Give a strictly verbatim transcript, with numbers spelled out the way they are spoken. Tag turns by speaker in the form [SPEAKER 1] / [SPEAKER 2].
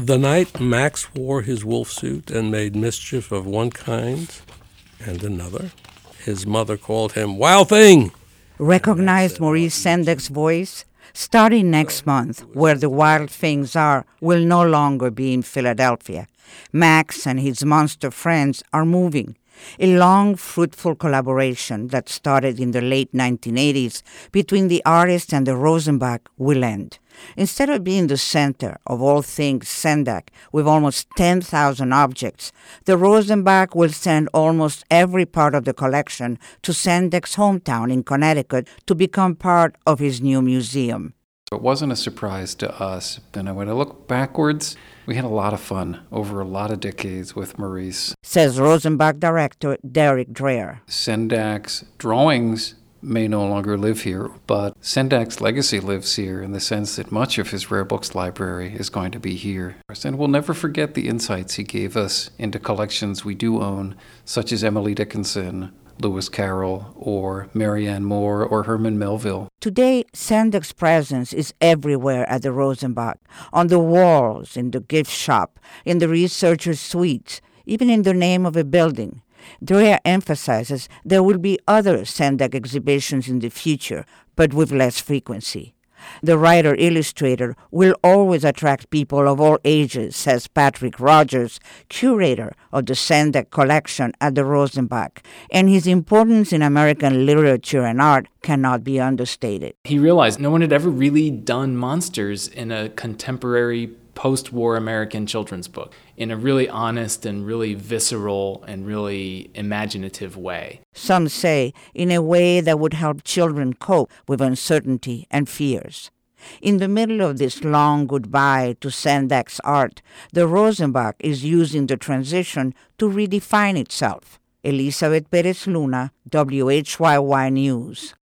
[SPEAKER 1] The night Max wore his wolf suit and made mischief of one kind and another, his mother called him Wild Thing.
[SPEAKER 2] Recognized Maurice Sendak's voice? Starting next month, Where the Wild Things Are will no longer be in Philadelphia. Max and his monster friends are moving. A long, fruitful collaboration that started in the late nineteen eighties between the artist and the Rosenbach will end. Instead of being the center of all things Sendak, with almost ten thousand objects, the Rosenbach will send almost every part of the collection to Sendak's hometown in Connecticut to become part of his new museum.
[SPEAKER 3] It wasn't a surprise to us, and when I look backwards, we had a lot of fun over a lot of decades with Maurice.
[SPEAKER 2] Says Rosenbach director Derek Dreher.
[SPEAKER 3] Sendak's drawings may no longer live here, but Sendak's legacy lives here in the sense that much of his rare books library is going to be here. And we'll never forget the insights he gave us into collections we do own, such as Emily Dickinson, Lewis Carroll, or Marianne Moore, or Herman Melville.
[SPEAKER 2] Today, Sendak's presence is everywhere at the Rosenbach, on the walls, in the gift shop, in the researcher's suites, even in the name of a building. Dreher emphasizes there will be other Sendak exhibitions in the future, but with less frequency. The writer-illustrator will always attract people of all ages, says Patrick Rogers, curator of the Sendak collection at the Rosenbach, and his importance in American literature and art cannot be understated.
[SPEAKER 4] He realized no one had ever really done monsters in a contemporary post-war American children's book in a really honest and really visceral and really imaginative way.
[SPEAKER 2] Some say in a way that would help children cope with uncertainty and fears. In the middle of this long goodbye to Sendak's art, the Rosenbach is using the transition to redefine itself. Elizabeth Perez Luna, W H Y Y News.